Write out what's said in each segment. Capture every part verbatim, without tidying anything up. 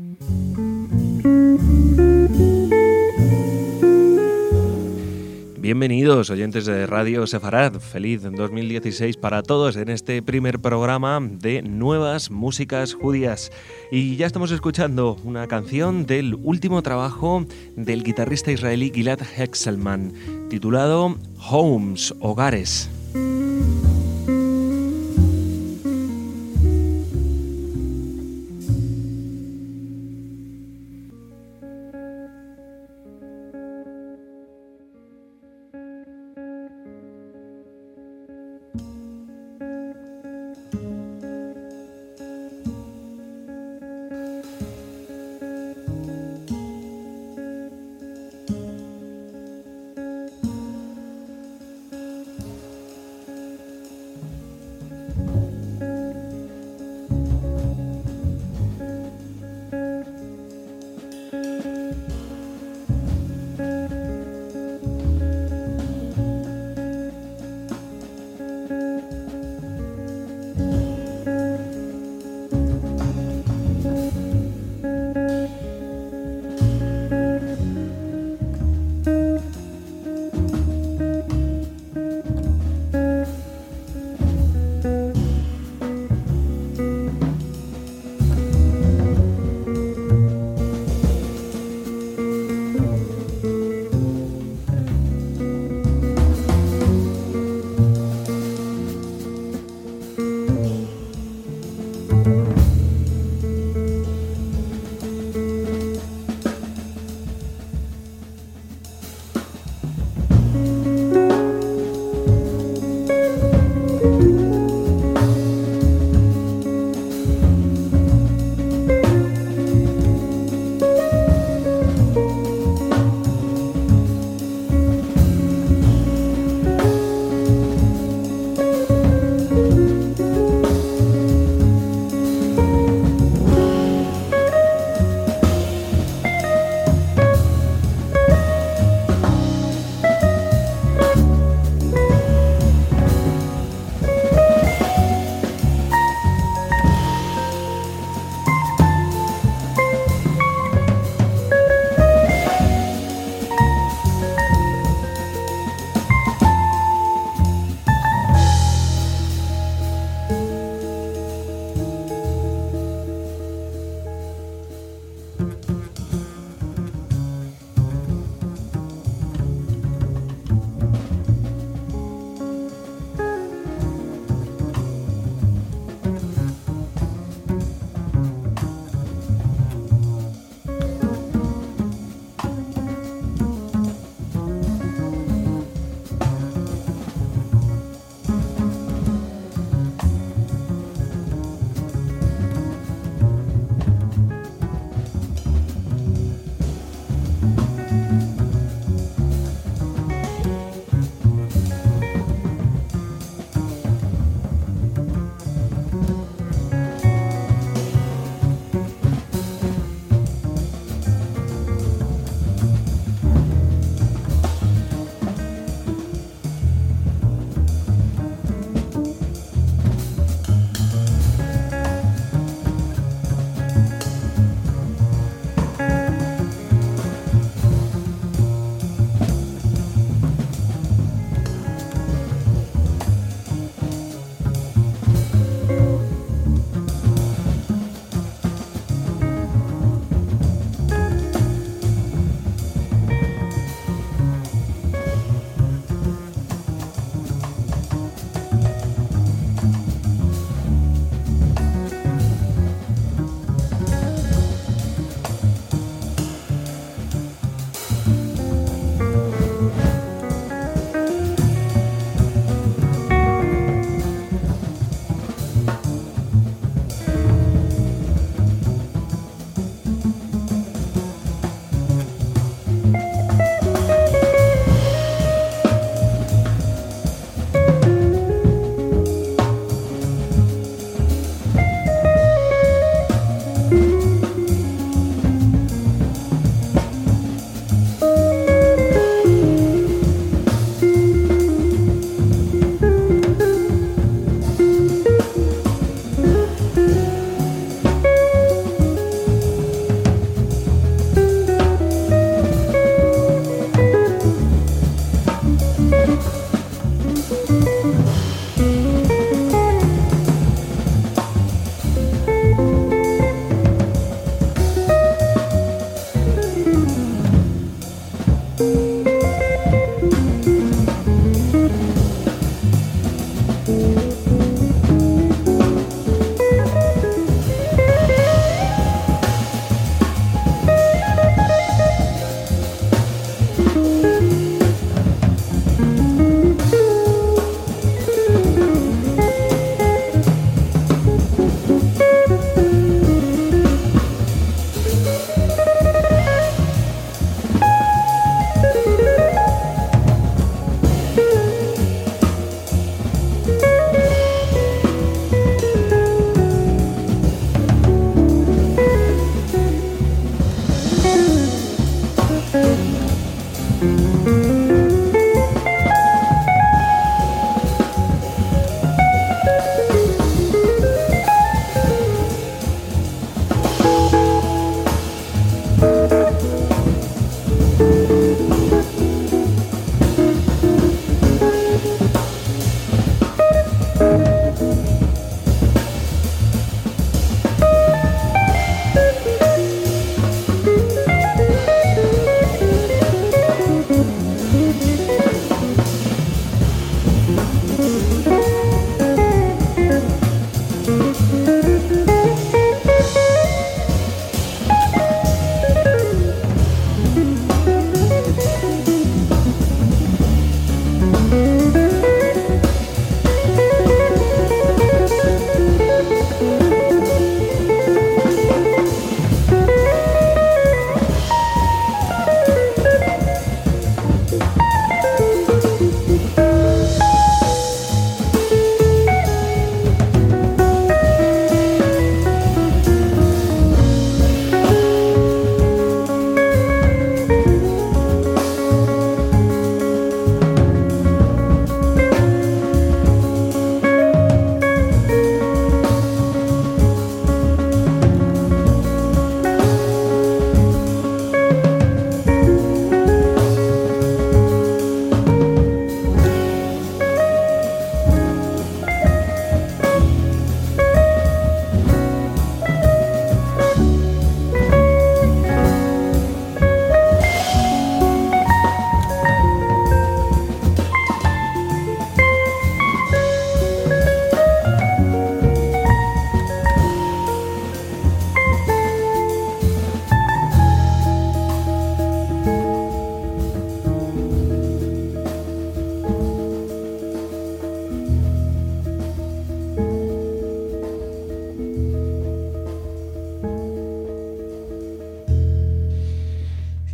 Bienvenidos, oyentes de Radio Sefarad. Feliz dos mil dieciséis para todos en este primer programa de Nuevas Músicas Judías. Y ya estamos escuchando una canción del último trabajo del guitarrista israelí Gilad Hexelman, titulado Homes, Hogares.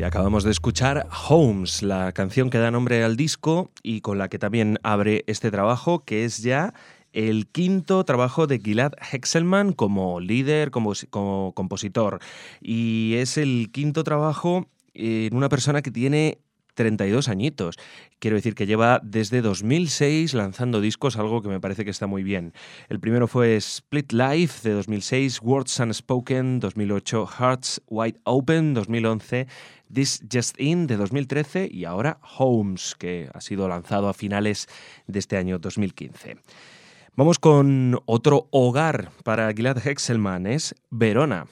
Acabamos de escuchar Homes, la canción que da nombre al disco y con la que también abre este trabajo, que es ya el quinto trabajo de Gilad Hekselman como líder, como, como compositor. Y es el quinto trabajo en una persona que tiene treinta y dos añitos. Quiero decir que lleva desde dos mil seis lanzando discos, algo que me parece que está muy bien. El primero fue Split Life de dos mil seis, Words Unspoken dos mil ocho, Hearts Wide Open dos mil once, This Just In de dos mil trece y ahora Homes, que ha sido lanzado a finales de este año dos mil quince. Vamos con otro hogar para Gilad Hekselman, es Verona.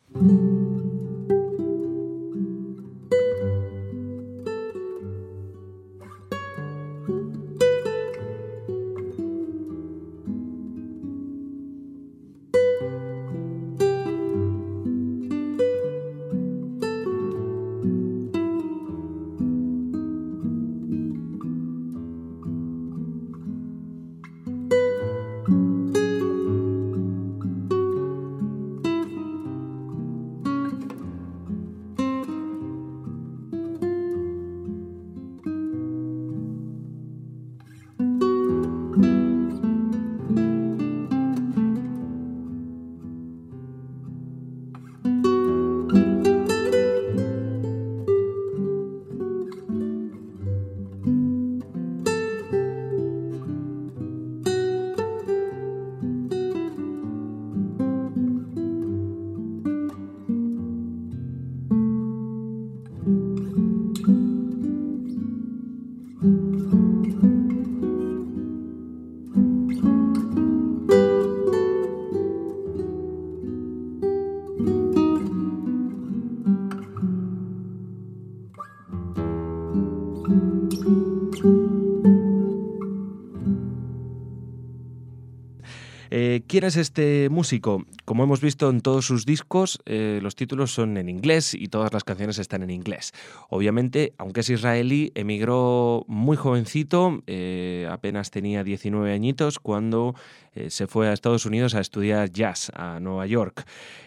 Eh, ¿Quién es este músico? Como hemos visto en todos sus discos, eh, los títulos son en inglés y todas las canciones están en inglés. Obviamente, aunque es israelí, emigró muy jovencito, eh, apenas tenía diecinueve añitos, cuando eh, se fue a Estados Unidos a estudiar jazz a Nueva York.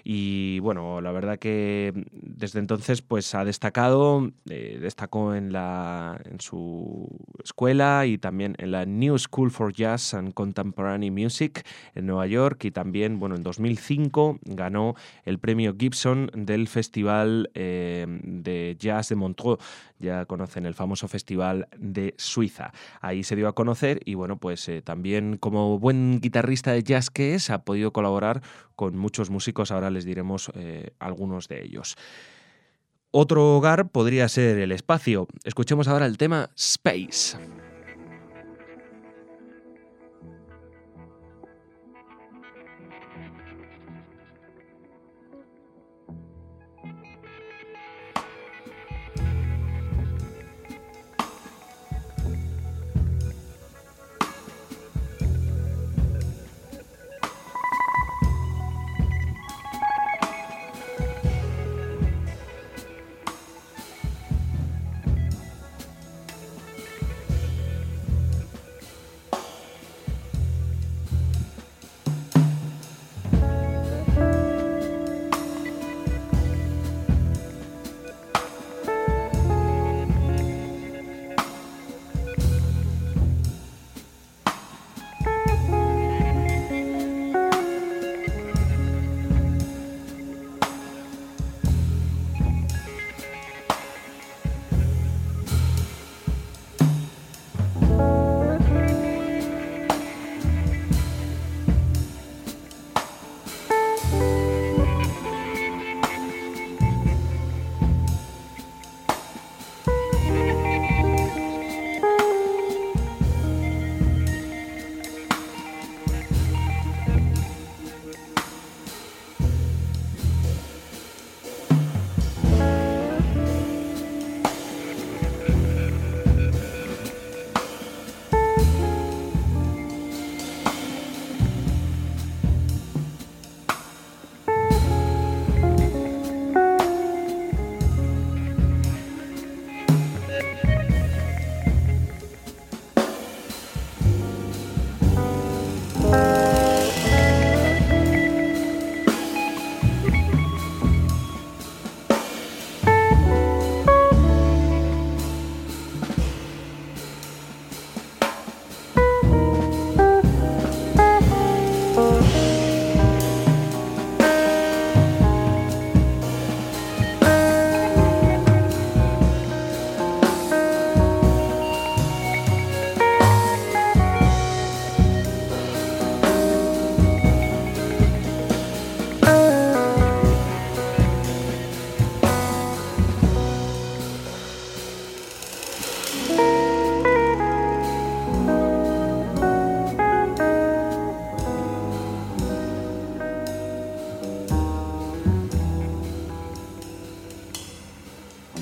Y bueno, la verdad que desde entonces pues ha destacado, eh, destacó en, la, en su escuela y también en la New School for Jazz and Contemporary Music en Nueva York, y también, bueno, en dos mil cinco ganó el premio Gibson del Festival eh, de Jazz de Montreux. Ya conocen el famoso festival de Suiza. Ahí se dio a conocer y, bueno, pues eh, también como buen guitarrista de jazz que es, ha podido colaborar con muchos músicos. Ahora les diremos eh, algunos de ellos. Otro hogar podría ser el espacio. Escuchemos ahora el tema Space.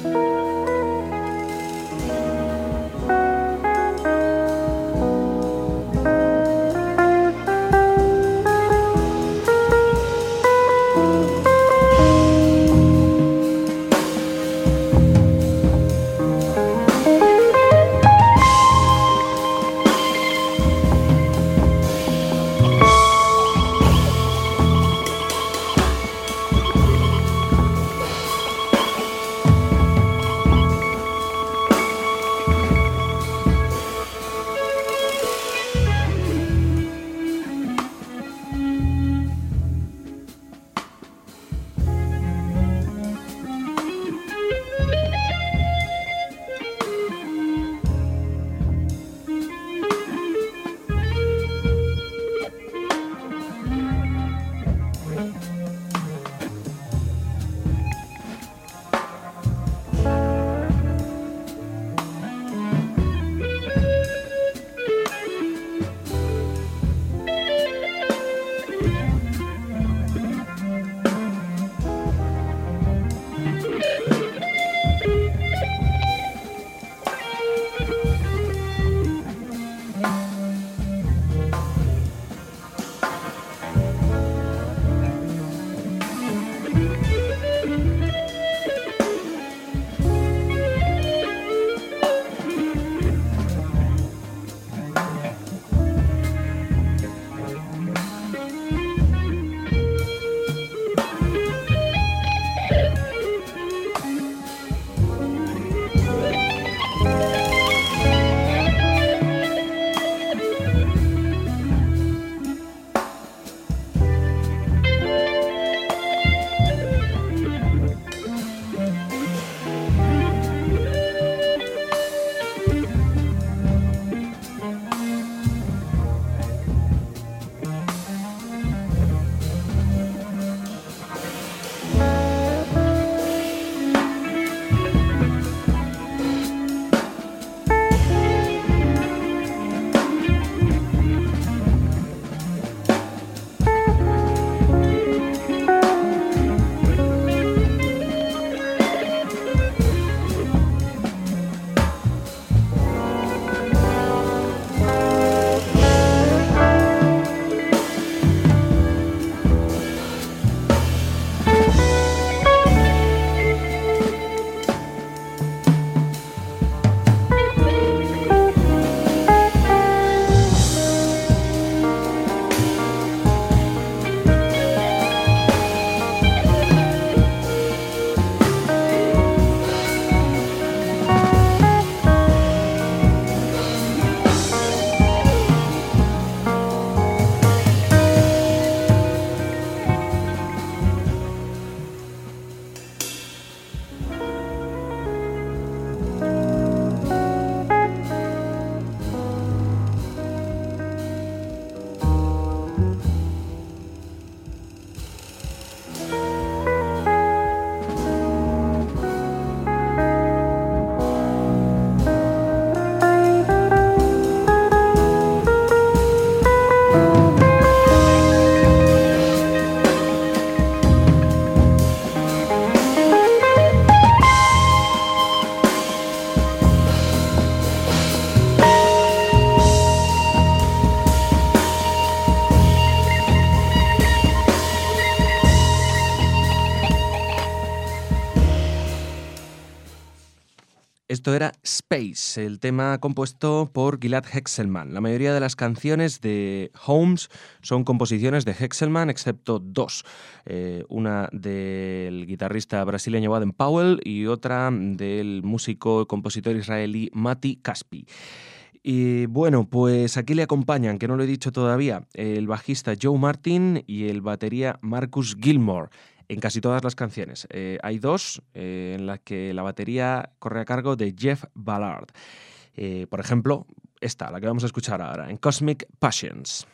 Esto era Space, el tema compuesto por Gilad Hexelman. La mayoría de las canciones de Holmes son composiciones de Hexelman, excepto dos. Eh, una del guitarrista brasileño Baden Powell y otra del músico y compositor israelí Mati Caspi. Y bueno, pues aquí le acompañan, que no lo he dicho todavía, el bajista Joe Martin y el batería Marcus Gilmore en casi todas las canciones. Eh, hay dos eh, en las que la batería corre a cargo de Jeff Ballard. Eh, por ejemplo, esta, la que vamos a escuchar ahora, en Cosmic Passions.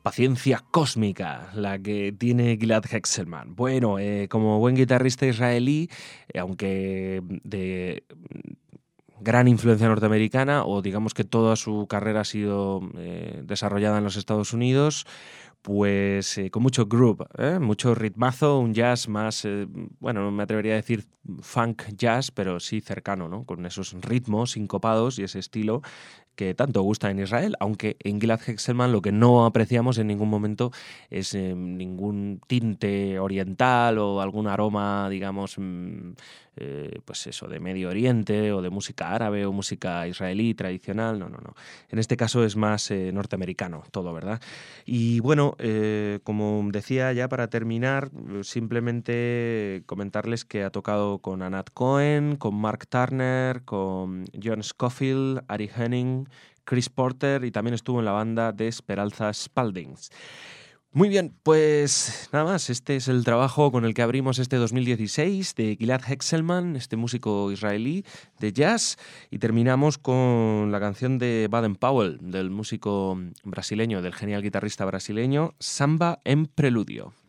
Paciencia cósmica, la que tiene Gilad Hexelman. Bueno, eh, como buen guitarrista israelí, eh, aunque de gran influencia norteamericana, o digamos que toda su carrera ha sido eh, desarrollada en los Estados Unidos, pues eh, con mucho groove, ¿eh? Mucho ritmazo, un jazz más, eh, bueno, no me atrevería a decir funk jazz, pero sí cercano, ¿no? Con esos ritmos sincopados y ese estilo que tanto gusta en Israel, aunque en Gilad Hexelman lo que no apreciamos en ningún momento es eh, ningún tinte oriental o algún aroma, digamos, mmm, eh, pues eso, de Medio Oriente o de música árabe o música israelí tradicional, no, no, no. En este caso es más eh, norteamericano todo, ¿verdad? Y bueno, eh, como decía ya para terminar, simplemente comentarles que ha tocado con Anat Cohen, con Mark Turner, con John Scofield, Ari Henning, Chris Porter y también estuvo en la banda de Esperanza Spalding. Muy bien, pues nada más, este es el trabajo con el que abrimos este dos mil dieciséis de Gilad Hexelman, este músico israelí de jazz, y terminamos con la canción de Baden Powell, del músico brasileño, del genial guitarrista brasileño, Samba en Preludio.